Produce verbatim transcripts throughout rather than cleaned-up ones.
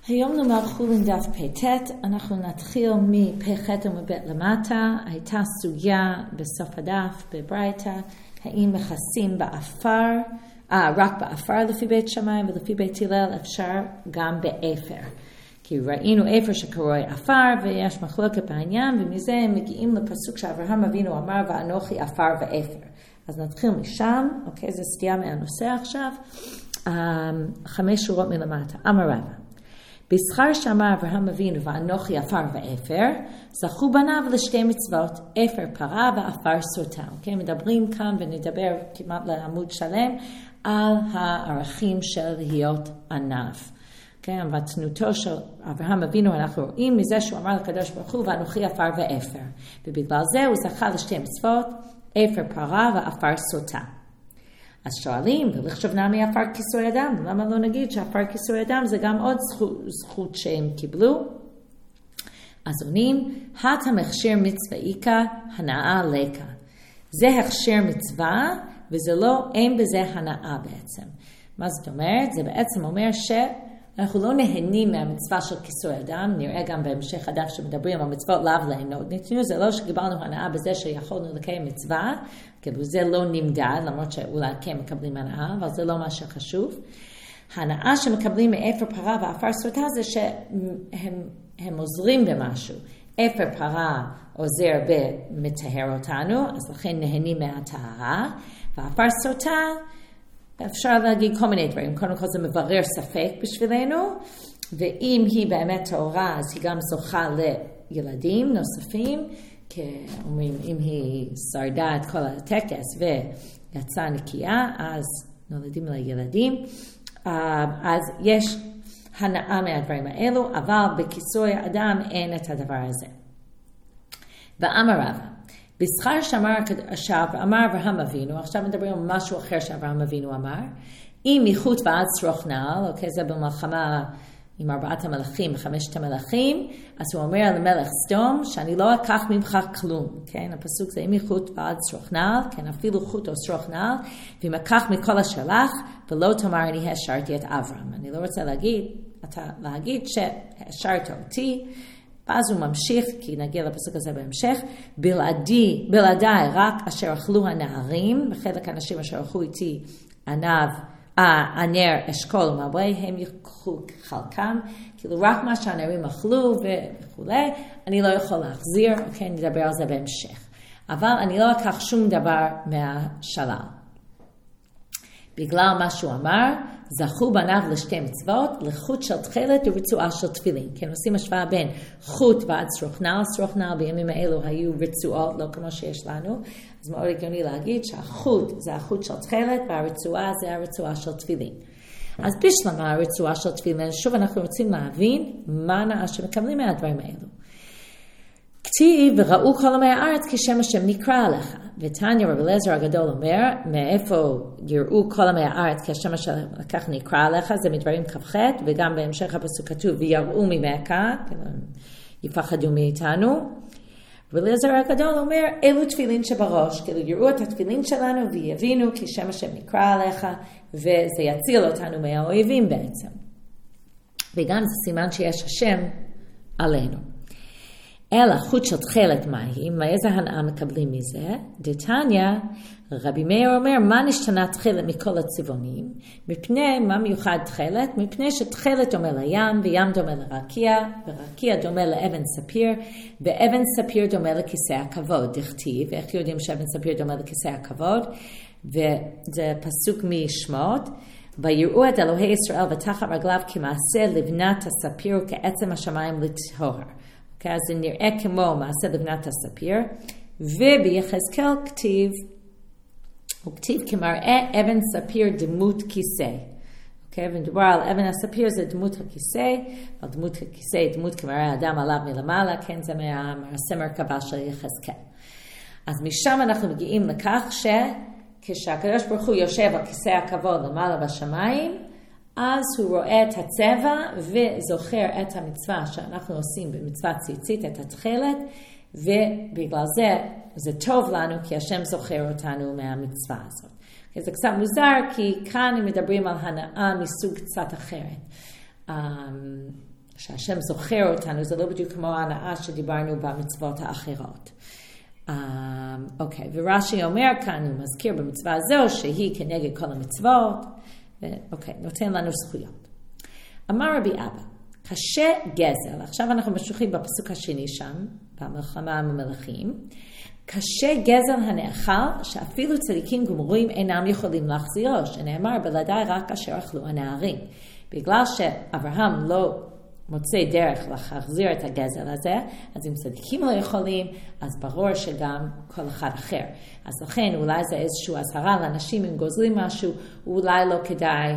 היום נאמר חולין דף פ"ט, אנחנו נתחיל מפ"ח ומב' למטה. הייתה סוגיה בסוף הדף בברייתא, האם מכסים באפר, אה, רק באפר לפי בית שמאי ולפי בית הלל אפשר גם באפר. כי ראינו אפר שקרוי אפר ויש מחלוקת בעניין, ומזה הם מגיעים לפסוק שאברהם אבינו אמר ואנוכי אפר ואפר. אז נתחיל משם, אוקיי, זה סטייה מהנושא עכשיו. חמש שורות מלמטה. אמר רבא, בשכר שאמר אברהם אבינו ואנוכי אפר ואפר, זכו בניו לשתי מצוות, אפר פרה ואפר סוטה. אוקיי, מדברים כאן ונדבר כמעט לעמוד שלם על הערכים של להיות ענף. אוקיי, המתנותו של אברהם אבינו אנחנו רואים מזה שהוא אמר לקדוש ברוך הוא ואנוכי אפר ואפר. ובגלל זה הוא זכה לשתי מצוות, אפר פרה ואפר סוטה. אז שואלים, ולחשוב נמי אפר כיסוי אדם, למה לא נגיד שאפר כיסוי אדם זה גם עוד זכות, זכות שהם קיבלו? אז עונים, הת המכשיר מצווה איקה, הנאה לקה. זה הכשר מצווה, וזה לא, אין בזה הנאה בעצם. מה זאת אומרת? זה בעצם אומר שאנחנו לא נהנים מהמצווה של כיסוי אדם, נראה גם בהמשך הדף שמדברים על מצוות לאו ליהנות. ניתנו, זה לא שקיבלנו הנאה בזה שיכולנו לקיים מצווה, כאילו זה לא נמדד, למרות שאולי כן מקבלים הנאה, אבל זה לא מה שחשוב. ההנאה שמקבלים מאפר פרה ואפר סוטה זה שהם הם עוזרים במשהו. אפר פרה עוזר במטהר אותנו, אז לכן נהנים מהטהרה, ואפר סוטה, אפשר להגיד כל מיני דברים. קודם כל זה מברר ספק בשבילנו, ואם היא באמת טהורה, אז היא גם זוכה לילדים נוספים, כי אומרים, אם היא שרדה את כל הטקס ויצאה נקייה, אז נולדים לה ילדים. אז יש הנאה מהדברים האלו, אבל בכיסוי האדם אין את הדבר הזה. ואמר רבא, בשכר שאמר, שאמר אברהם אבינו, עכשיו מדברים על משהו אחר שאברהם אבינו אמר, אם איכות ועד שרוך נעל, אוקיי, זה במלחמה עם ארבעת המלכים, חמשת המלכים, אז הוא אומר למלך סדום, שאני לא אקח ממך כלום, כן? הפסוק זה אם איכות ועד שרוך נעל, כן, אפילו חוט או שרוך נעל, ואם אקח מכל השלח, ולא תאמר אני השארתי את אברהם. אני לא רוצה להגיד, אתה להגיד שהשארת אותי, ואז הוא ממשיך, כי נגיע לפסוק הזה בהמשך, בלעדי, בלעדיי רק אשר אכלו הנערים, וחלק האנשים אשר אכלו איתי ענב, הנר, אשכול ומברה, הם יקחו חלקם, כאילו רק מה שהנערים אכלו וכו', אני לא יכול להחזיר, אוקיי, נדבר על זה בהמשך. אבל אני לא אקח שום דבר מהשלל. בגלל מה שהוא אמר, זכו בניו לשתי מצוות, לחוט של תכלת ורצועה של תפילין. כן, עושים השוואה בין חוט ועד שרוך נעל. שרוך נעל בימים האלו היו רצועות, לא כמו שיש לנו. אז מאוד הגיוני להגיד שהחוט זה החוט של תכלת, והרצועה זה הרצועה של תפילין. אז בשלמה הרצועה של תפילין, שוב אנחנו רוצים להבין מה נעה שמקבלים מהדברים האלו. כתיב וראו כל עמי הארץ כשם השם נקרא עליך. ותניא רבי אליעזר הגדול אומר, מאיפה יראו כל עמי הארץ כשם השם כך נקרא עליך, זה מדברים כ"ח, וגם בהמשך הפסוק כתוב ויראו ממך, יפחדו מאיתנו. רבי אליעזר הגדול אומר, אלו תפילין שבראש, כאילו יראו את התפילין שלנו ויבינו כשם השם נקרא עליך, וזה יציל אותנו מהאויבים בעצם. וגם זה סימן שיש השם עלינו. אלא חוט של תכלת מהי, מאיזה הנאה מקבלים מזה? דתניא, רבי מאיר אומר, מה נשתנה תכלת מכל הצבעונים? מפני, מה מיוחד תכלת? מפני שתכלת דומה לים, וים דומה לרקיע, ורקיע דומה לאבן ספיר, ואבן ספיר דומה לכיסא הכבוד. דכתיב, איך יודעים שאבן ספיר דומה לכיסא הכבוד? וזה פסוק משמות, ויראו את אלוהי ישראל ותחת רגליו כמעשה לבנת הספיר וכעצם השמיים לטהור. Okay, אז זה נראה כמו מעשה לבנת הספיר, וביחזקאל כתיב, הוא כתיב כמראה אבן ספיר דמות כיסא. Okay, ונדבר על אבן הספיר זה דמות הכיסא, על דמות הכיסא, דמות כמראה אדם עליו מלמעלה, כן, זה מהמעשה מרכבה של יחזקאל. אז משם אנחנו מגיעים לכך שכשהקדוש ברוך הוא יושב על כיסא הכבוד למעלה בשמיים, אז הוא רואה את הצבע וזוכר את המצווה שאנחנו עושים במצווה ציצית, את התכלת, ובגלל זה זה טוב לנו כי השם זוכר אותנו מהמצווה הזאת. זה קצת מוזר כי כאן הם מדברים על הנאה מסוג קצת אחרת. שהשם זוכר אותנו, זה לא בדיוק כמו ההנאה שדיברנו במצוות האחרות. אוקיי, ורש"י אומר כאן, הוא מזכיר במצווה הזו, שהיא כנגד כל המצוות, אוקיי, נותן לנו זכויות. אמר רבי אבא, קשה גזל, עכשיו אנחנו משוחים בפסוק השני שם, במלחמה עם המלכים, קשה גזל הנאכל, שאפילו צדיקים גמורים אינם יכולים להחזירו, שנאמר בלעדיי רק אשר אכלו הנערים. בגלל שאברהם לא מוצא דרך להחזיר את הגזל הזה, אז אם צדיקים לא יכולים, אז ברור שגם כל אחד אחר. אז לכן אולי זה איזושהי אזהרה לאנשים אם גוזלים משהו, אולי לא כדאי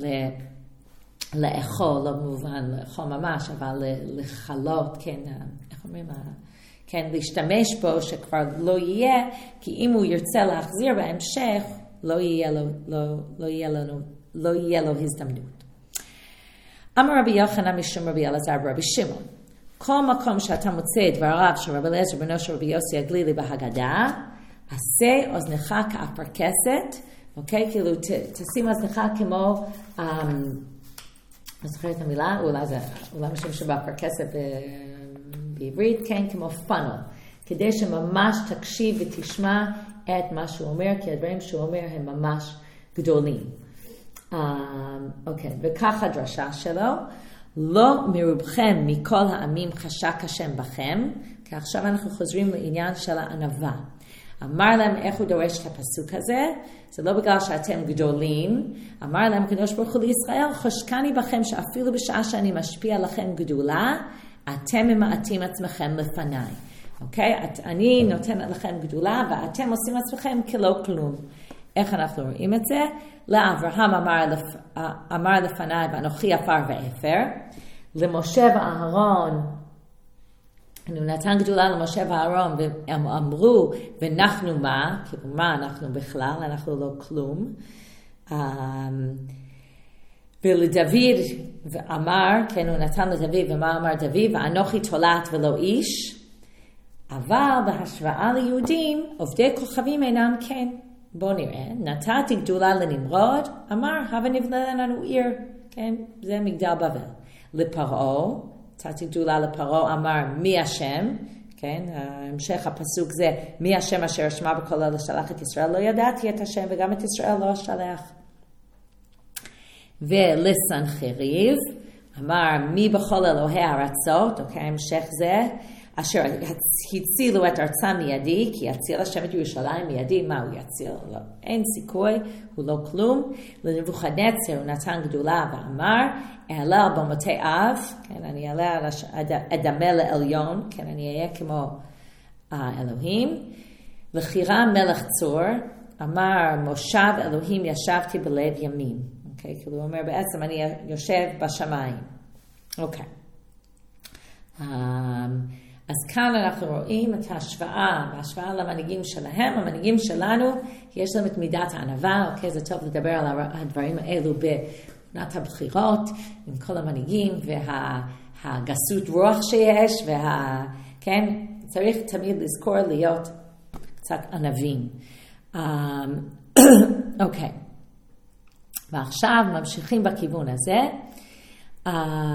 לאכול, לא במובן לאכול ממש, אבל לחלות, כן, איך אומרים, כן, להשתמש בו שכבר לא יהיה, כי אם הוא ירצה להחזיר בהמשך, לא יהיה לו, לא, לא יהיה לנו, לא יהיה לו הזדמנות. אמר רבי יוחנן משום רבי אלעזר ברבי שמעון, כל מקום שאתה מוצא את דבריו של רבי אליעזר בנו של רבי יוסי הגלילי בהגדה, עשה אוזנך כאפרכסת, אוקיי? כאילו ת, תשים אוזנך כמו, um, אני זוכרת את המילה, אולי זה, אולי משום שבאפרכסת בעברית, כן, כמו פאנל, כדי שממש תקשיב ותשמע את מה שהוא אומר, כי הדברים שהוא אומר הם ממש גדולים. אוקיי, וכך הדרשה שלו, לא מרובכם מכל העמים חשק השם בכם, כי עכשיו אנחנו חוזרים לעניין של הענווה. אמר להם איך הוא דורש את הפסוק הזה, זה לא בגלל שאתם גדולים, אמר להם קדוש ברוך הוא לישראל, חושקני בכם שאפילו בשעה שאני משפיע לכם גדולה, אתם ממעטים עצמכם לפניי. אוקיי? את, אני נותנת לכם גדולה, ואתם עושים עצמכם כלא כלום. איך אנחנו רואים את זה? לאברהם אמר, לפ... אמר לפניי, ואנוכי עפר ואפר. למשה ואהרון, הוא נתן גדולה למשה ואהרון, והם אמרו, ואנחנו מה? כאילו מה אנחנו בכלל? אנחנו לא כלום. ולדוד ואמר, כן, הוא נתן לדוד, ומה אמר דוד? ואנוכי תולעת ולא איש. אבל בהשוואה ליהודים, עובדי כוכבים אינם כן. בואו נראה, נתתי גדולה לנמרוד, אמר, הבה נבנה לנו עיר, כן, זה מגדל בבל. לפרעה, נתתי גדולה לפרעה, אמר, מי השם, כן, המשך הפסוק זה, מי השם אשר שמע בכל אלה שלח את ישראל, לא ידעתי את השם וגם את ישראל לא שלח. ולסנחריב, אמר, מי בכל אלוהי הארצות, אוקיי, המשך זה, אשר הצילו את ארצם מידי, כי יציל השם את ירושלים מידי, מה הוא יציל? לא, אין סיכוי, הוא לא כלום. לנבוכדנצר הוא נתן גדולה ואמר, אעלה על במותי אב, כן, אני אעלה על אדמה לעליון, כן, אני אהיה כמו האלוהים. לחירם מלך צור, אמר, מושב אלוהים ישבתי בלב ימים. אוקיי, כאילו הוא אומר, בעצם אני יושב בשמיים. אוקיי. Um, אז כאן אנחנו רואים את ההשוואה, ההשוואה למנהיגים שלהם, המנהיגים שלנו, יש להם את מידת הענווה, אוקיי, זה טוב לדבר על הדברים האלו בעונת הבחירות, עם כל המנהיגים, והגסות רוח שיש, וה, כן, צריך תמיד לזכור להיות קצת ענבים. Um, אוקיי, ועכשיו ממשיכים בכיוון הזה. Um,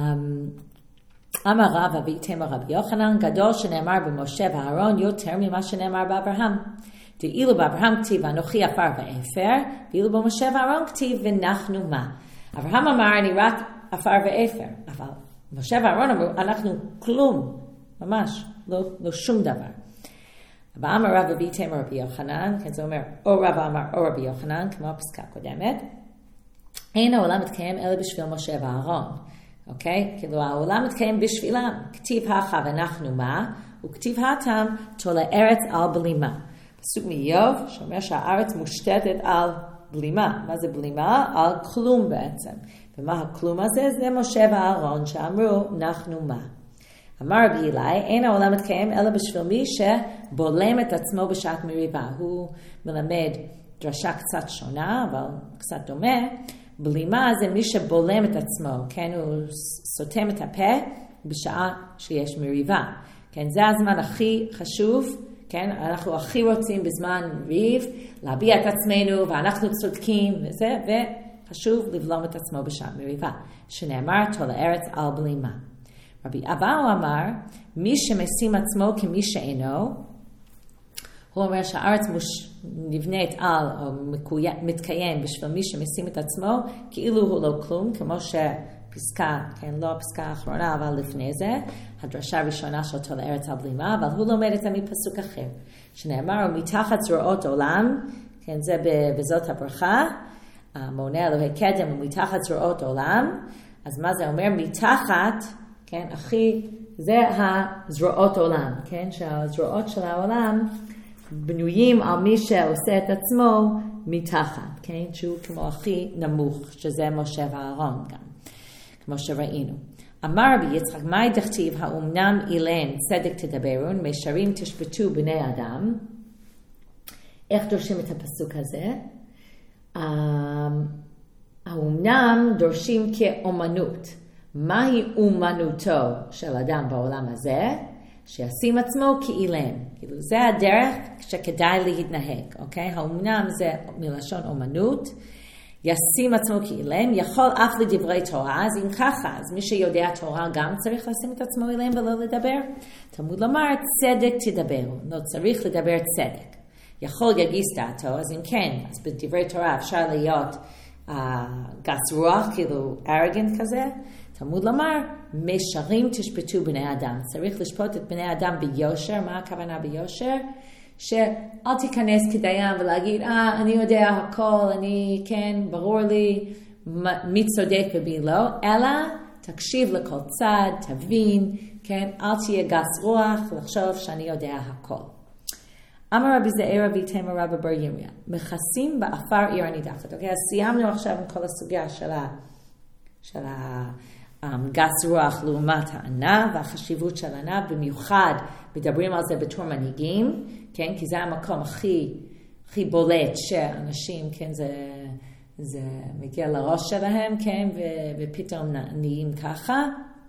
אמר רב אביתם רבי יוחנן, גדול שנאמר במשה ואהרון יותר ממה שנאמר באברהם. דאילו באברהם כתיב אנוכי עפר ואפר, ואילו במשה ואהרון כתיב ונחנו מה. אברהם אמר אני רק עפר ואפר, אבל משה ואהרון אמרו אנחנו כלום, ממש, לא, לא שום דבר. ואמר רב אביתם רבי יוחנן, כן זה אומר או רב אמר או רבי יוחנן, כמו הפסקה הקודמת, אין העולם מתקיים אלא בשביל משה ואהרון. אוקיי? כאילו העולם מתקיים בשבילם. כתיב הכה ואנחנו מה? וכתיב התם תולה ארץ על בלימה. פסוק מאיוב שאומר שהארץ מושתתת על בלימה. מה זה בלימה? על כלום בעצם. ומה הכלום הזה? זה משה ואהרון שאמרו אנחנו מה? אמר רבי אלי, אין העולם מתקיים אלא בשביל מי שבולם את עצמו בשעת מריבה. הוא מלמד דרשה קצת שונה, אבל קצת דומה. בלימה זה מי שבולם את עצמו, כן, הוא סותם את הפה בשעה שיש מריבה. כן, זה הזמן הכי חשוב, כן, אנחנו הכי רוצים בזמן ריב להביע את עצמנו ואנחנו צודקים וזה, וחשוב לבלום את עצמו בשעה מריבה, שנאמר תולה ארץ על בלימה. רבי אבאו אמר, מי שמשים עצמו כמי שאינו, הוא אומר שהארץ מוש... נבנית על או מקוי... מתקיים בשביל מי שמשים את עצמו, כאילו הוא לא כלום, כמו שפסקה, כן, לא הפסקה האחרונה, אבל לפני זה, הדרשה הראשונה שלו לארץ הבלימה, אבל הוא לומד את זה מפסוק אחר, שנאמר, מתחת זרועות עולם, כן, זה בזאת הברכה, המונה אלוהי קדם ומתחת זרועות עולם, אז מה זה אומר? מתחת, כן, אחי, זה הזרועות עולם, כן, שהזרועות של העולם בנויים על מי שעושה את עצמו מתחת, כן, שהוא כמו הכי נמוך, שזה משה ואהרון גם, כמו שראינו. אמר רבי יצחק, מהי דכתיב, האומנם אילן צדק תדברון, מישרים תשפטו בני אדם. איך דורשים את הפסוק הזה? האומנם דורשים כאומנות. מהי אומנותו של אדם בעולם הזה? שישים עצמו כאילן. כאילו זה הדרך שכדאי להתנהג, אוקיי? האומנם זה מלשון אומנות. ישים עצמו כאילם, יכול אף לדברי תורה, אז אם ככה, אז מי שיודע תורה גם צריך לשים את עצמו אילם ולא לדבר. תלמוד לומר, צדק תדבר, לא צריך לדבר צדק. יכול יגיס דעתו, אז אם כן, אז בדברי תורה אפשר להיות uh, גס רוח, כאילו ארגנט כזה. תלמוד לומר, משרים תשפטו בני אדם. צריך לשפוט את בני אדם ביושר. מה הכוונה ביושר? שאל תיכנס כדיין ולהגיד, אה, אני יודע הכל, אני, כן, ברור לי מי צודק ומי לא, אלא תקשיב לכל צד, תבין, כן, אל תהיה גס רוח, לחשוב שאני יודע הכל. אמר רבי זעיר רבי תימא רבא בר ירמיה, מכסים באפר עיר הנידחת. אוקיי, אז סיימנו עכשיו עם כל הסוגיה של ה... של ה... גס רוח לעומת הענב, והחשיבות של הענב, במיוחד מדברים על זה בתור מנהיגים, כן, כי זה המקום הכי, הכי בולט שאנשים, כן, זה, זה מגיע לראש שלהם, כן, ו, ופתאום נהיים ככה,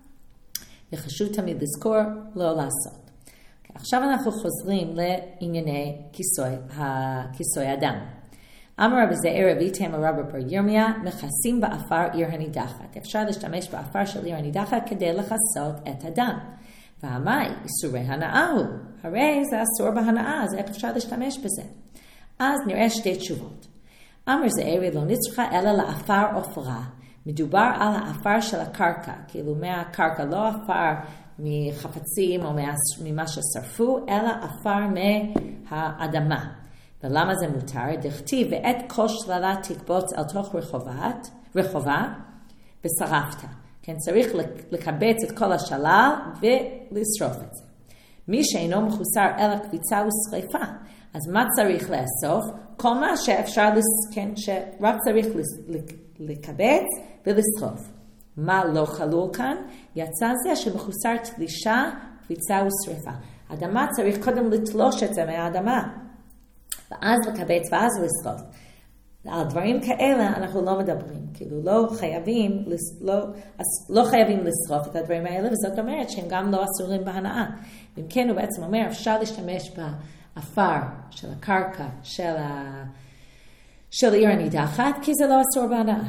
וחשוב תמיד לזכור לא לעשות. עכשיו אנחנו חוזרים לענייני כיסוי, הכיסוי אדם. אמר רבי זעיר רבי תימא רבא בר ירמיה, מכסים באפר עיר הנידחת. אפשר להשתמש באפר של עיר הנידחת כדי לכסות את הדם. והמאי, איסורי הנאה הוא. הרי זה אסור בהנאה, אז איך אפשר להשתמש בזה? אז נראה שתי תשובות. אמר זעיר לא נצרכה אלא לאפר עופרה. מדובר על האפר של הקרקע, כאילו מהקרקע, לא אפר מחפצים או ממה ששרפו, אלא אפר מהאדמה. ולמה זה מותר? דכתיב, ואת כל שללה תקבוץ על תוך רחובת, רחובה, ושרפת. כן, צריך לקבץ את כל השלל ולשרוף את זה. מי שאינו מחוסר אלא קביצה ושריפה, אז מה צריך לאסוף? כל מה שאפשר, כן, שרק צריך לקבץ ולשרוף. מה לא חלול כאן? יצא זה שמחוסר תלישה, קביצה ושריפה. אדמה צריך קודם לתלוש את זה מהאדמה. ואז לקבץ ואז לשרוף. על דברים כאלה אנחנו לא מדברים, כאילו לא חייבים, לא, לא חייבים לשרוף את הדברים האלה, וזאת אומרת שהם גם לא אסורים בהנאה. אם כן, הוא בעצם אומר, אפשר להשתמש באפר של הקרקע, של, ה, של עיר הנידחת, כי זה לא אסור בהנאה.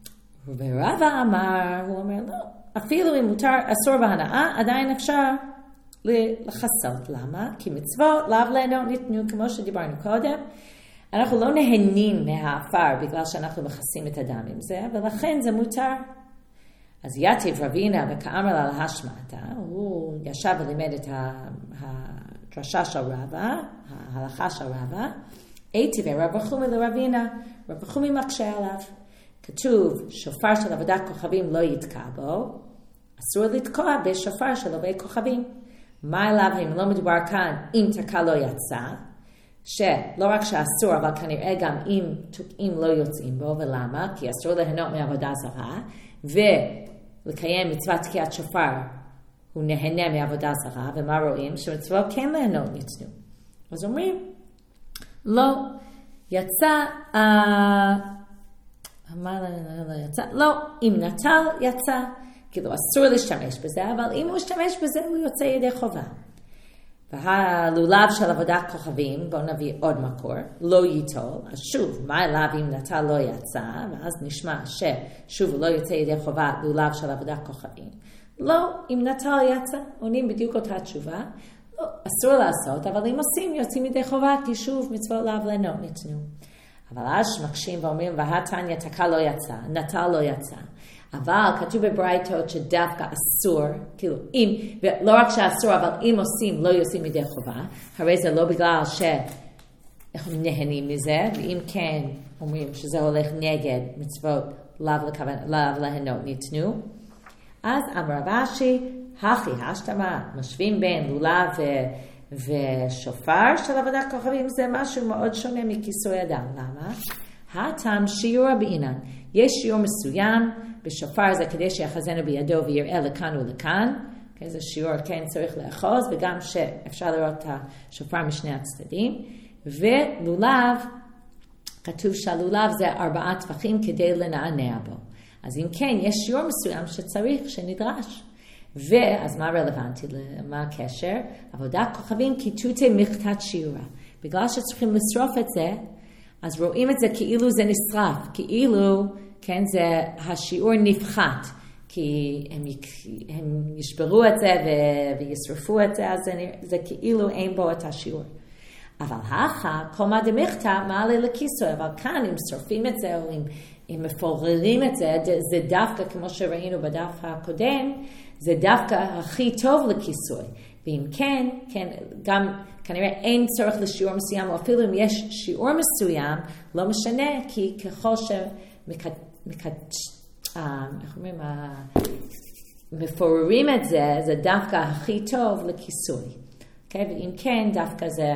ורבא אמר, הוא אומר, לא, אפילו אם מותר אסור בהנאה, עדיין אפשר לחסות. למה? כי מצוות לאו ליהנות ניתנו, כמו שדיברנו קודם. אנחנו לא נהנים מהאפר בגלל שאנחנו מכסים את הדם עם זה, ולכן זה מותר. אז יתיב רבינה וכאמר לה להשמעתה, הוא ישב ולימד את הדרשה של רבא, ההלכה של רבא, איתי ורבא חומי לרבינה, רבא חומי מקשה עליו. כתוב, שופר של עבודת כוכבים לא יתקע בו, אסור לתקוע בשופר של עבודת כוכבים. מה אליו אם לא מדובר כאן אם תקע לא יצא, שלא רק שאסור, אבל כנראה גם אם תוקעים לא יוצאים בו, ולמה? כי אסור ליהנות מעבודה זרה, ולקיים מצוות תקיעת שופר, הוא נהנה מעבודה זרה, ומה רואים? שמצוות כן ליהנות ניתנו. אז אומרים, לא, יצא, אה, מה לא יצא? לא, אם נטל יצא, כאילו אסור להשתמש בזה, אבל אם הוא ישתמש בזה הוא יוצא ידי חובה. והלולב של עבודת כוכבים, בואו נביא עוד מקור, לא ייטול, אז שוב, מה אליו אם נטל לא יצא, ואז נשמע ששוב לא יוצא ידי חובה לולב של עבודת כוכבים. לא, אם נטל יצא, עונים בדיוק אותה תשובה, לא, אסור לעשות, אבל אם עושים, יוצאים ידי חובה, כי שוב מצוות לאו ליהנות ניתנו. אבל אז מקשים ואומרים, והתניא תקע לא יצא, נטל לא יצא. אבל כתוב בברייתות שדווקא אסור, כאילו אם, ולא רק שאסור, אבל אם עושים, לא יוצאים ידי חובה, הרי זה לא בגלל שאנחנו נהנים מזה, ואם כן אומרים שזה הולך נגד מצוות לאו ליהנות ניתנו, אז אמר רב אשי, הכי השתמה, משווים בין לולב ו- ושופר של עבודת כוכבים, זה משהו מאוד שונה מכיסוי אדם. למה? הטעם שיעור בעינן. יש שיעור מסוים, בשופר זה כדי שיחזנו בידו ויראה לכאן ולכאן, okay, זה שיעור כן צריך לאחוז, וגם שאפשר לראות את השופר משני הצדדים, ולולב, כתוב שהלולב זה ארבעה טווחים כדי לנענע בו. אז אם כן, יש שיעור מסוים שצריך, שנדרש. ואז מה רלוונטי? מה הקשר? עבודת כוכבים כיתותי מכתת שיעורה. בגלל שצריכים לשרוף את זה, אז רואים את זה כאילו זה נשרף, כאילו, כן, זה השיעור נפחת, כי הם, הם ישברו את זה ו, וישרפו את זה, אז זה, זה כאילו אין בו את השיעור. אבל האחה, כל מה דמכתה, מעלה לכיסוי, אבל כאן אם שורפים את זה, או אם, אם מפוררים את זה, זה דווקא, כמו שראינו בדף הקודם, זה דווקא הכי טוב לכיסוי. ואם כן, כן, גם כנראה אין צורך לשיעור מסוים, או אפילו אם יש שיעור מסוים, לא משנה, כי ככל שמקד... מקד... איך אומרים? מפוררים את זה, זה דווקא הכי טוב לכיסוי. Okay? ואם כן, דווקא זה,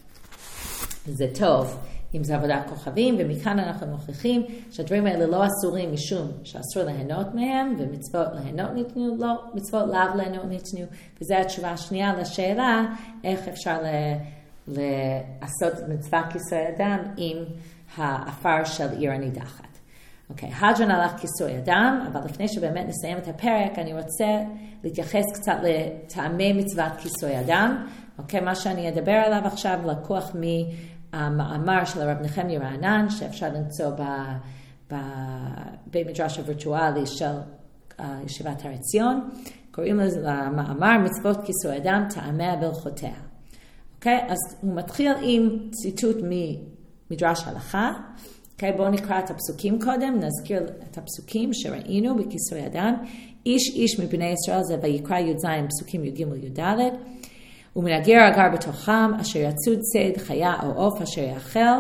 זה טוב. אם זה עבודת כוכבים, ומכאן אנחנו מוכיחים שהדברים האלה לא אסורים משום שאסור ליהנות מהם, ומצוות ליהנות ניתנו, לא, מצוות לאו ליהנות ניתנו, וזו התשובה השנייה לשאלה, איך אפשר ל- לעשות את מצוות כיסוי אדם עם האפר של עיר הנידחת. אוקיי, הדרן הלך כיסוי אדם, אבל לפני שבאמת נסיים את הפרק, אני רוצה להתייחס קצת לטעמי מצוות כיסוי אדם. אוקיי, מה שאני אדבר עליו עכשיו לקוח מ... המאמר של הרב נחמיה רענן, שאפשר למצוא בבית מדרש הווירטואלי של ישיבת הר עציון, קוראים לזה המאמר מצוות כיסוי אדם, טעמיה בהלכותיה. אוקיי? אז הוא מתחיל עם ציטוט ממדרש הלכה. אוקיי? בואו נקרא את הפסוקים קודם, נזכיר את הפסוקים שראינו בכיסוי אדם. איש איש מבני ישראל, זה ויקרא י"ז, פסוקים י"ג י"ד. ומן הגר הגר בתוכם, אשר יצוד צד, חיה או עוף אשר יאכל,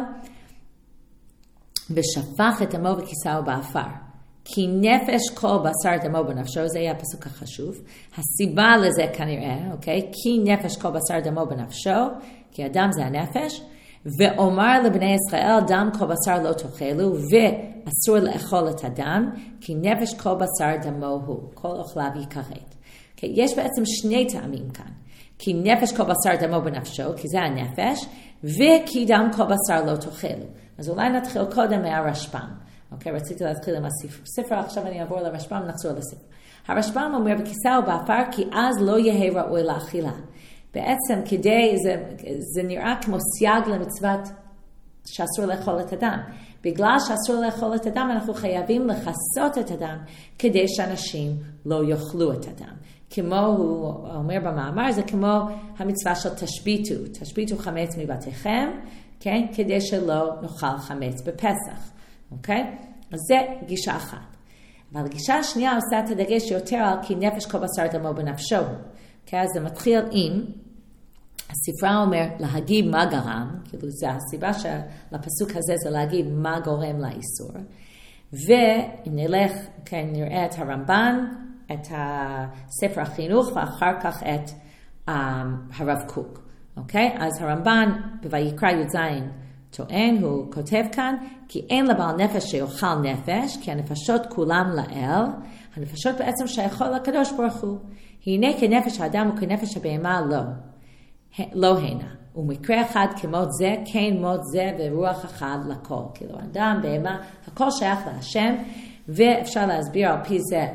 ושפך את דמו וכיסהו באפר. כי נפש כל בשר דמו בנפשו, זה יהיה הפסוק החשוב. הסיבה לזה כנראה, אוקיי? כי נפש כל בשר דמו בנפשו, כי אדם זה הנפש, ואומר לבני ישראל, דם כל בשר לא תאכלו, ואסור לאכול את הדם, כי נפש כל בשר דמו הוא, כל אוכליו יכרת. אוקיי? יש בעצם שני טעמים כאן. כי נפש כל בשר דמו בנפשו, כי זה הנפש, וכי דם כל בשר לא תאכלו. אז אולי נתחיל קודם מהרשב"ם. אוקיי, רציתי להתחיל עם הספר, עכשיו אני אעבור לרשב"ם, נחזור לספר. הרשב"ם אומר, בכיסהו באפר, כי אז לא יהיה ראוי לאכילה. בעצם כדי, זה, זה נראה כמו סייג למצוות שאסור לאכול את הדם. בגלל שאסור לאכול את הדם, אנחנו חייבים לחסות את הדם, כדי שאנשים לא יאכלו את הדם. כמו הוא אומר במאמר, זה כמו המצווה של תשביתו, תשביתו חמץ מבתיכם, כן? כדי שלא נאכל חמץ בפסח, אוקיי? אז זה גישה אחת. אבל הגישה השנייה עושה את הדגש יותר על כי נפש כל בשר דמו בנפשו, אוקיי? אז זה מתחיל עם, הספרה אומר להגיד מה גרם, כאילו זה הסיבה שלפסוק הזה זה להגיד מה גורם לאיסור, ואם נלך, כן, נראה את הרמב"ן, את הספר החינוך, ואחר כך את um, הרב קוק. אוקיי? אז הרמב"ן בויקרא י"ז טוען, הוא כותב כאן, כי אין לבעל נפש שיאכל נפש, כי הנפשות כולם לאל, הנפשות בעצם שייכות לקדוש ברוך הוא. הנה כנפש האדם וכנפש הבהמה לא, לא הנה. ומקרה אחד כמות זה, כן מות זה ורוח אחד לכל. כאילו אדם, בהמה, הכל שייך להשם, ואפשר להסביר על פי זה,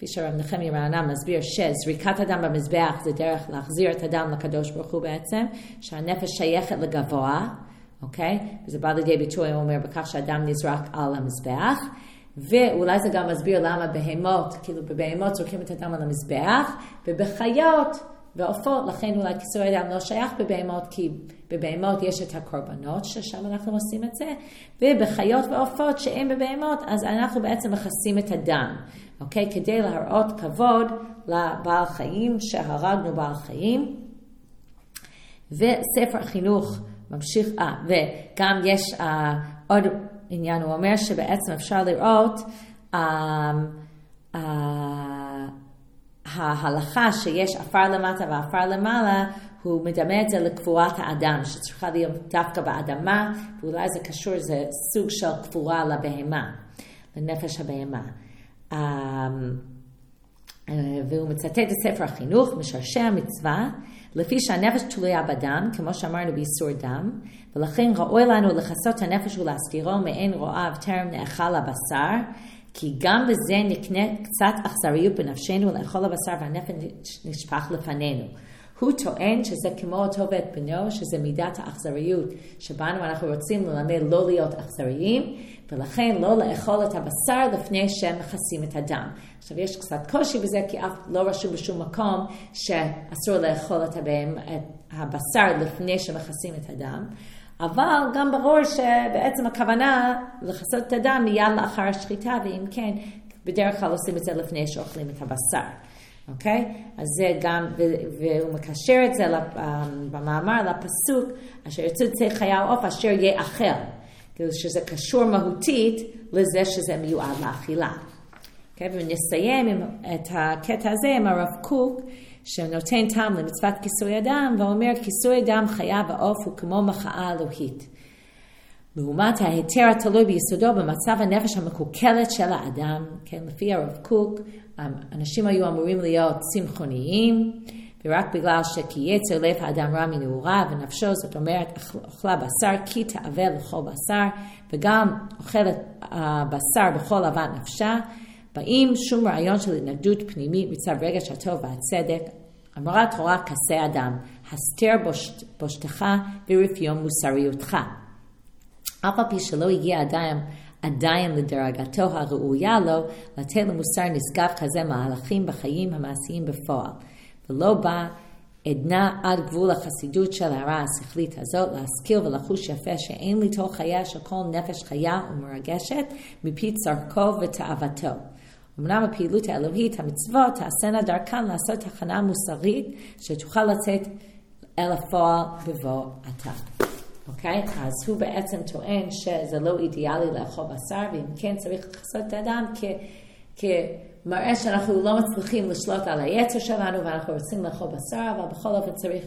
כפי שרב נחמיה רענן מסביר שזריקת הדם במזבח זה דרך להחזיר את הדם לקדוש ברוך הוא בעצם, שהנפש שייכת לגבוה, אוקיי? וזה בא לידי ביטוי, הוא אומר, בכך שהדם נזרק על המזבח, ואולי זה גם מסביר למה בהמות, כאילו בבהמות זורקים את הדם על המזבח, ובחיות ועופות, לכן אולי כיסוי הדם לא שייך בבהמות, כי בבהמות יש את הקורבנות, ששם אנחנו עושים את זה, ובחיות ועופות שאין בבהמות, אז אנחנו בעצם מכסים את הדם, אוקיי? כדי להראות כבוד לבעל חיים, שהרגנו בעל חיים. וספר החינוך ממשיך, אה, וגם יש אה, עוד עניין, הוא אומר שבעצם אפשר לראות אה, אה, ההלכה שיש אפר למטה ואפר למעלה, הוא מדמה את זה לקבורת האדם, שצריכה להיות דווקא באדמה, ואולי זה קשור, זה סוג של קבורה לבהמה, לנפש הבהמה. והוא מצטט את ספר החינוך, משרשי המצווה, לפי שהנפש תלויה בדם, כמו שאמרנו באיסור דם, ולכן ראוי לנו לחסות הנפש ולהסגירו מעין רועב טרם נאכל הבשר, כי גם בזה נקנה קצת אכזריות בנפשנו לאכול הבשר והנפש נשפך לפנינו. הוא טוען שזה כמו אותו ואת בנו, שזה מידת האכזריות, שבנו אנחנו רוצים ללמד לא להיות אכזריים, ולכן לא לאכול את הבשר לפני שמכסים את הדם. עכשיו יש קצת קושי בזה, כי אף לא רשום בשום מקום שאסור לאכול את הבשר לפני שמכסים את הדם, אבל גם ברור שבעצם הכוונה לחסות את הדם מיד לאחר השחיטה, ואם כן, בדרך כלל עושים את זה לפני שאוכלים את הבשר. אוקיי? אז זה גם, והוא מקשר את זה במאמר לפסוק, אשר יצאו צי חיה או עוף אשר יאכל. כאילו שזה קשור מהותית לזה שזה מיועד לאכילה. אוקיי? ונסיים את הקטע הזה עם הרב קוק, שנותן טעם למצוות כיסוי הדם, ואומר כיסוי דם חיה ועוף הוא כמו מחאה אלוהית. לעומת ההיתר התלוי ביסודו במצב הנפש המקוקלת של האדם, כן, לפי הרב קוק, אנשים היו אמורים להיות צמחוניים, ורק בגלל שכי יצר לב האדם רע מנעוריו ונפשו, זאת אומרת, אוכלה בשר, כי תאווה לאכול בשר, וגם אוכלת בשר בכל אהבת נפשה, באים שום רעיון של התנגדות פנימית מצד רגש הטוב והצדק. אמרה תורה כסה אדם, הסתר בושתך ורפיון מוסריותך. אף על פי שלא הגיע עדיין, עדיין לדרגתו הראויה לו, לתת למוסר נשגב כזה מהלכים בחיים המעשיים בפועל. ולא בא עדנה עד גבול החסידות של הרע השכלית הזאת, להשכיל ולחוש יפה שאין ליטול חיה של כל נפש חיה ומרגשת, מפי צורכו ותאוותו. אמנם הפעילות האלוהית, המצוות, תעשנה דרכן לעשות תחנה מוסרית, שתוכל לצאת אל הפועל בבוא עתה. אוקיי? אז הוא בעצם טוען שזה לא אידיאלי לאכול בשר, ואם כן צריך לחסות את האדם כמראה שאנחנו לא מצליחים לשלוט על היצר שלנו, ואנחנו רוצים לאכול בשר, אבל בכל אופן צריך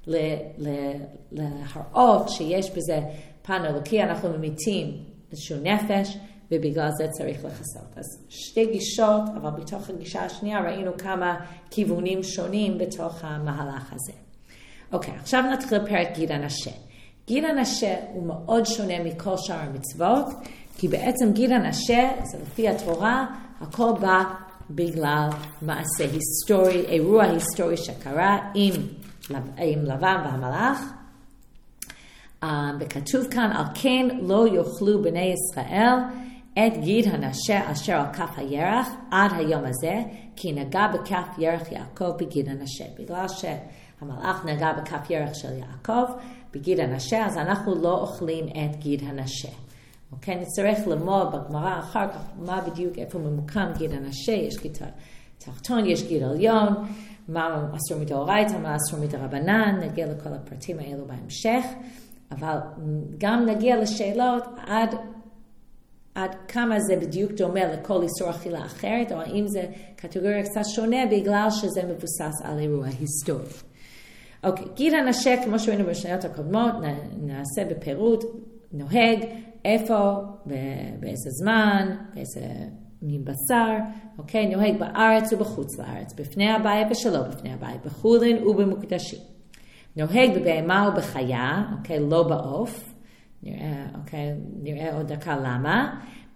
להראות שיש בזה פן אלוקי, אנחנו ממיתים איזשהו נפש, ובגלל זה צריך לחסות. אז שתי גישות, אבל בתוך הגישה השנייה ראינו כמה כיוונים שונים בתוך המהלך הזה. אוקיי, עכשיו נתחיל פרק גיד הנשה. גיד הנשה הוא מאוד שונה מכל שאר המצוות, כי בעצם גיד הנשה, זה לפי התורה, הכל בא בגלל מעשה היסטורי, אירוע היסטורי שקרה עם, עם לבן והמלאך. Um, וכתוב כאן, על כן לא יאכלו בני ישראל את גיד הנשה אשר על כף הירח עד היום הזה, כי נגע בכף ירח יעקב בגיד הנשה. בגלל שהמלאך נגע בכף ירח של יעקב בגיד הנשה, אז אנחנו לא אוכלים את גיד הנשה. אוקיי? נצטרך ללמוד בגמרא אחר כך מה בדיוק, איפה ממוקם גיד הנשה, יש גיד תחתון, יש גיד עליון, מה אסור מדאורייתא, מה אסור מדרבנן, נגיע לכל הפרטים האלו בהמשך, אבל גם נגיע לשאלות עד עד כמה זה בדיוק דומה לכל איסור אכילה אחרת, או האם זה קטגוריה קצת שונה בגלל שזה מבוסס על אירוע היסטורי. אוקיי, גיד הנשה, כמו שראינו בשניות הקודמות, נעשה בפירוט, נוהג, איפה, באיזה זמן, באיזה מין בשר, אוקיי, נוהג בארץ ובחוץ לארץ, בפני הבית ושלא בפני הבית, בחולין ובמוקדשים. נוהג בבהמה ובחיה, אוקיי, לא בעוף, נראה, אוקיי, נראה עוד דקה למה.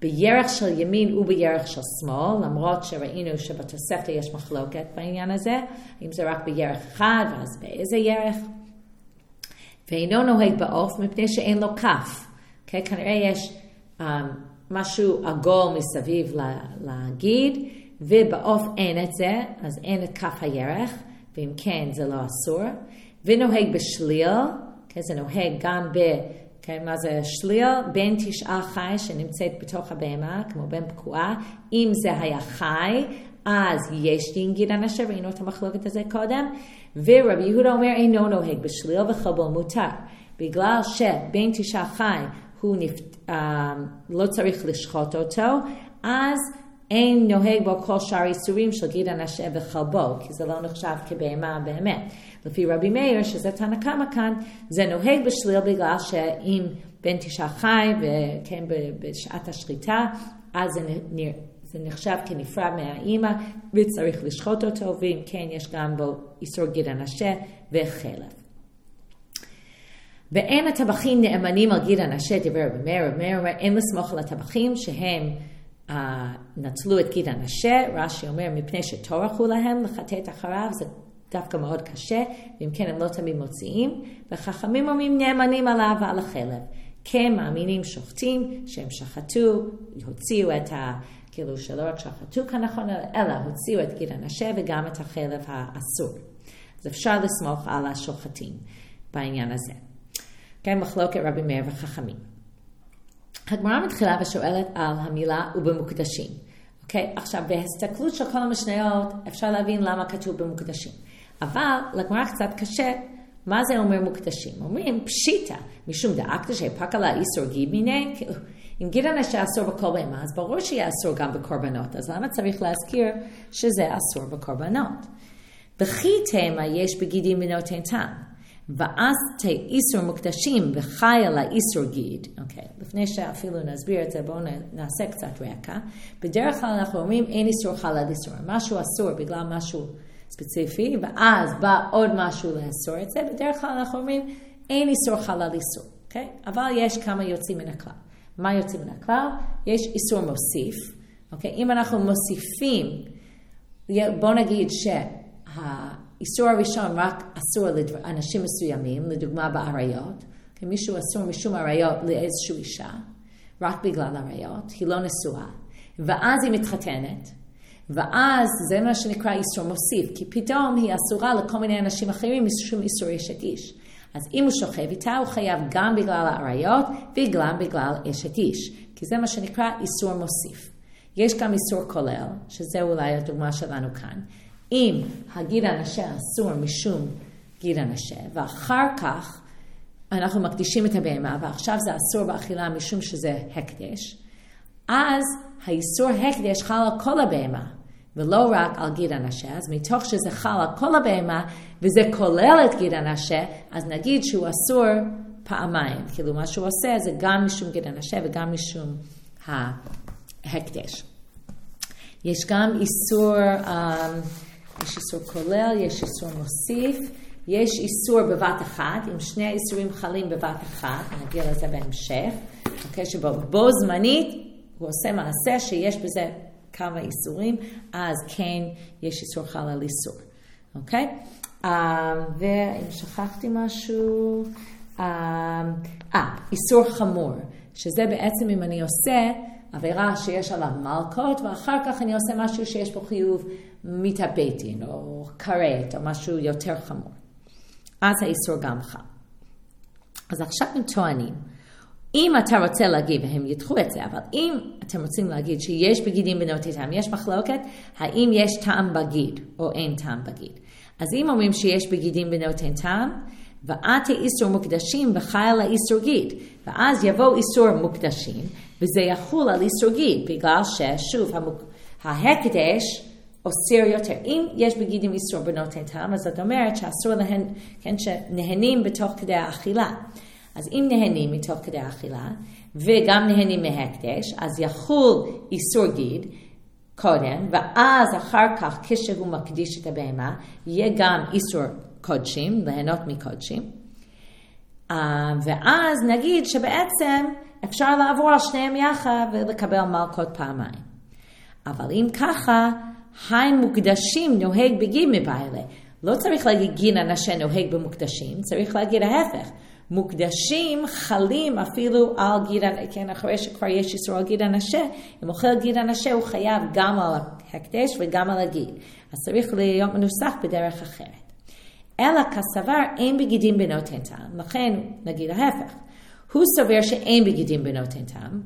בירך של ימין ובירך של שמאל, למרות שראינו שבתוספתא יש מחלוקת בעניין הזה, אם זה רק בירך אחד, ואז באיזה ירך. ואינו נוהג בעוף מפני שאין לו כף. Okay? כנראה יש um, משהו עגול מסביב להגיד, ובעוף אין את זה, אז אין את כף הירך, ואם כן זה לא אסור. ונוהג בשליל, okay? זה נוהג גם ב... Okay, מה זה שליל? בין תשעה חי שנמצאת בתוך הבהמה, כמו בין פקועה. אם זה היה חי, אז יש דין גיד הנשה, ראינו את המחלוקת הזה קודם. ורבי יהודה אומר, אינו נוהג בשליל וחבל מותר. בגלל שבין תשעה חי הוא נפט, uh, לא צריך לשחוט אותו, אז אין נוהג בו כל שאר איסורים של גיד הנשה וחלבו, כי זה לא נחשב כבהמה באמת. לפי רבי מאיר, שזה תנא קמא כאן, זה נוהג בשליל בגלל שאם בן תשעה חי, וכן בשעת השחיטה, אז זה, נר, זה נחשב כנפרד מהאימא, וצריך לשחוט אותו, ואם כן יש גם בו איסור גיד הנשה וחלב. ואין הטבחים נאמנים על גיד הנשה, דבר רבי מאיר, רבי מאיר אומר, אין לסמוך על הטבחים שהם Uh, נטלו את גיד הנשה, רש"י אומר, מפני שטורחו להם לחטט אחריו, זה דווקא מאוד קשה, ואם כן הם לא תמיד מוציאים, וחכמים אומרים נאמנים עליו ועל החלב. כן מאמינים שוחטים, שהם שחטו, הוציאו את ה... כאילו שלא רק שחטו כאן נכון, אלא הוציאו את גיד הנשה וגם את החלב האסור. אז אפשר לסמוך על השוחטים בעניין הזה. כן, מחלוקת רבי מאיר וחכמים. הגמרא מתחילה ושואלת על המילה ובמוקדשים. אוקיי? עכשיו, בהסתכלות של כל המשניות, אפשר להבין למה כתוב במוקדשים. אבל לגמרא קצת קשה, מה זה אומר מוקדשים? אומרים פשיטה, משום דאקתא שפק עלה איסור גיד מיני, אם גיד הנשה אסור בכל בהמה, אז ברור שיהיה אסור גם בקורבנות, אז למה צריך להזכיר שזה אסור בקורבנות? וכי תמה יש בגידים בנותן טעם. ואז תה איסור מוקדשים וחי על האיסור גיד, אוקיי, לפני שאפילו נסביר את זה, בואו נעשה קצת רקע. בדרך כלל אנחנו אומרים אין איסור חל על איסור, משהו אסור בגלל משהו ספציפי, ואז בא עוד משהו לאסור את זה, בדרך כלל אנחנו אומרים אין איסור חל על איסור, אוקיי? אבל יש כמה יוצאים מן הכלל. מה יוצאים מן הכלל? יש איסור מוסיף, אוקיי? אם אנחנו מוסיפים, בואו נגיד שה... איסור הראשון רק אסור לאנשים מסוימים, לדוגמה בעריות, כי מישהו אסור משום עריות לאיזושהי אישה, רק בגלל עריות, היא לא נשואה, ואז היא מתחתנת, ואז זה מה שנקרא איסור מוסיף, כי פתאום היא אסורה לכל מיני אנשים אחרים משום איסור אשת איש. אז אם הוא שוכב איתה, הוא חייב גם בגלל העריות, וגם בגלל אשת איש, כי זה מה שנקרא איסור מוסיף. יש גם איסור כולל, שזה אולי הדוגמה שלנו כאן, אם הגיד הנשה אסור משום גיד הנשה, ואחר כך אנחנו מקדישים את הבהמה, ועכשיו זה אסור באכילה משום שזה הקדש, אז האיסור הקדש חל על כל הבהמה, ולא רק על גיד הנשה. אז מתוך שזה חל על כל הבהמה, וזה כולל את גיד הנשה, אז נגיד שהוא אסור פעמיים. כאילו מה שהוא עושה זה גם משום גיד הנשה וגם משום ההקדש. יש גם איסור... יש איסור כולל, יש איסור מוסיף, יש איסור בבת אחת, אם שני האיסורים חלים בבת אחת, נגיע לזה בהמשך, אוקיי, שבו בו זמנית הוא עושה מעשה שיש בזה כמה איסורים, אז כן יש איסור חל על איסור, אוקיי? ואם שכחתי משהו, אה, איסור חמור, שזה בעצם אם אני עושה עבירה שיש עליו מלכות, ואחר כך אני עושה משהו שיש בו חיוב מתאבטין, או קראת, או משהו יותר חמור. אז האיסור גם חל. אז עכשיו הם טוענים, אם אתה רוצה להגיד, והם ידחו את זה, אבל אם אתם רוצים להגיד שיש בגידים בנותן טעם, יש מחלוקת, האם יש טעם בגיד, או אין טעם בגיד. אז אם אומרים שיש בגידים בנותן טעם, ועתה איסור מוקדשים וחי על האיסור גיד, ואז יבוא איסור מוקדשים, וזה יחול על איסור גיד, בגלל ששוב, המוק... ההקדש אוסר יותר. אם יש בגידים איסור בנותן טעם, אז זאת אומרת שאסור להן, כן, שנהנים בתוך כדי האכילה. אז אם נהנים מתוך כדי האכילה, וגם נהנים מהקדש, אז יחול איסור גיד קודם, ואז אחר כך כשהוא מקדיש את הבהמה, יהיה גם איסור קודשים, ליהנות מקודשים. ואז נגיד שבעצם אפשר לעבור על שניהם יחד ולקבל מלכות פעמיים. אבל אם ככה, הם מוקדשים נוהג בגיד מבעלה. לא צריך להגיד גין הנשה נוהג במוקדשים, צריך להגיד ההפך. מוקדשים חלים אפילו על גיד, כן, אחרי שכבר יש איסור על גיד הנשה, אם אוכל גיד הנשה הוא חייב גם על הקדש וגם על הגיד. אז צריך להיות מנוסח בדרך אחרת. אלא כסבר אין בגידים בנותן טעם, לכן נגיד ההפך. הוא סובר שאין בגידים בנותן טעם,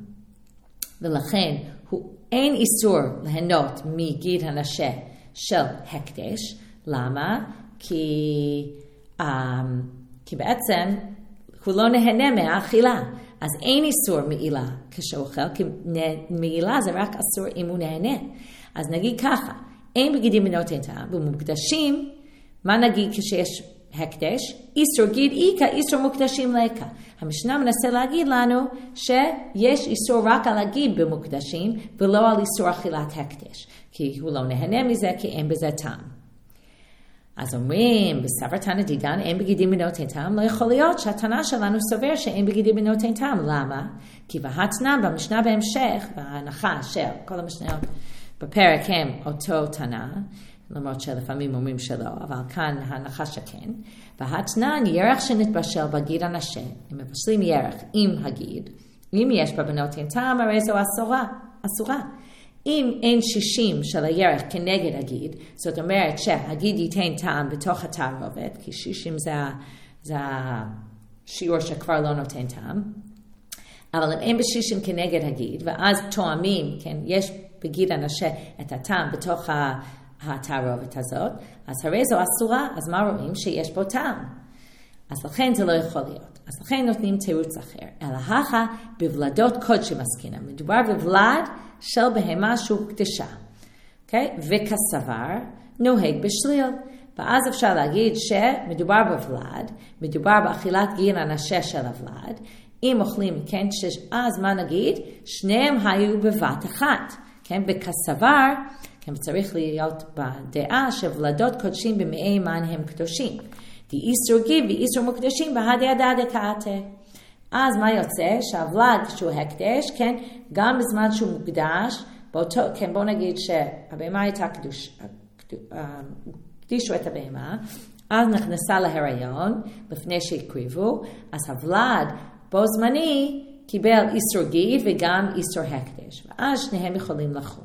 ולכן הוא אין איסור ליהנות מגיד הנשה של הקדש. למה? כי, um, כי בעצם הוא לא נהנה מהאכילה. אז אין איסור מעילה כשהוא אוכל, כי מעילה זה רק אסור אם הוא נהנה. אז נגיד ככה, אין בגידים בנותן טעם, במוקדשים, מה נגיד כשיש הקדש? איסור גיד איקה, איסור מוקדשים לקה. המשנה מנסה להגיד לנו שיש איסור רק על הגיד במוקדשים, ולא על איסור אכילת הקדש. כי הוא לא נהנה מזה, כי אין בזה טעם. אז אומרים, בסבר תנא דידן, אין בגידים בנותן טעם, לא יכול להיות שהתנא שלנו סובר שאין בגידים בנותן טעם. למה? כי בהתנא, במשנה בהמשך, בהנחה של כל המשניות בפרק הם אותו תנא, למרות שלפעמים אומרים שלא, אבל כאן ההנחה שכן. והתנן ירח שנתבשל בגיד הנשה, הם מבשלים ירח עם הגיד, אם יש בה בנותן טעם, הרי זו אסורה, אסורה. אם אין שישים של הירח כנגד הגיד, זאת אומרת שהגיד ייתן טעם בתוך התערובת, כי שישים זה, זה השיעור שכבר לא נותן טעם, אבל אם אין בשישים כנגד הגיד, ואז תואמים, כן, יש בגיד הנשה את הטעם בתוך ה... התערובת הזאת, אז הרי זו אסורה, אז מה רואים? שיש בו טעם. אז לכן זה לא יכול להיות. אז לכן נותנים תירוץ אחר. אלא הכה בבלדות קודשי מסכינה. מדובר בבלד של בהמה שהוא קדשה. Okay? וכסבר נוהג בשליל. ואז אפשר להגיד שמדובר בבלד, מדובר באכילת גיד הנשה של הבלד. אם אוכלים, כן, אז מה נגיד? שניהם היו בבת אחת. כן? בכסבר, כן, צריך להיות בדעה שבלדות קודשים במאי מן הם קדושים. די איסור גיד ואיסור מוקדשים בהדי הדעה דקאתה. אז מה יוצא? שהבלד שהוא הקדש, כן, גם בזמן שהוא מוקדש, באותו, כן, בוא נגיד שהבהמה הייתה קדוש, קדישו את הבהמה, אז נכנסה להיריון, לפני שהקריבו, אז הבלד בו זמני קיבל איסור גיד וגם איסור הקדש, ואז שניהם יכולים לחום.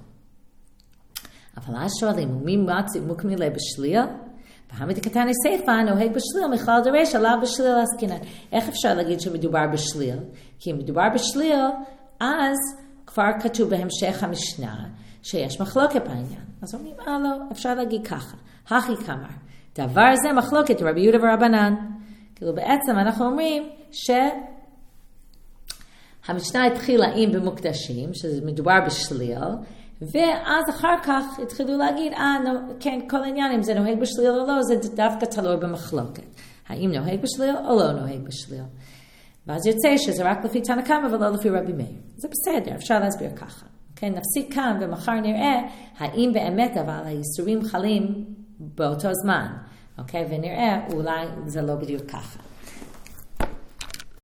אבל אז שואלים, ומי מוקמי לה בשליל? והמד קטן הסייפה נוהג בשליל, מכלל דרש עליו בשליל עסקינן. איך אפשר להגיד שמדובר בשליל? כי אם מדובר בשליל, אז כבר כתוב בהמשך המשנה, שיש מחלוקת בעניין. אז אומרים, אה לא, אפשר להגיד ככה. הכי כמר, דבר זה מחלוקת רבי יהודה ורבנן. כאילו בעצם אנחנו אומרים ש... המשנה התחילה עם במוקדשים, שמדובר בשליל, ואז אחר כך התחילו להגיד, אה, נו, כן, כל עניין, אם זה נוהג בשליל או לא, זה דווקא תלוי במחלוקת. האם נוהג בשליל או לא נוהג בשליל. ואז יוצא שזה רק לפי תנא קמא ולא לפי רבי מאיר. זה בסדר, אפשר להסביר ככה. כן, נפסיק כאן ומחר נראה האם באמת אבל האיסורים חלים באותו זמן. אוקיי, ונראה אולי זה לא בדיוק ככה.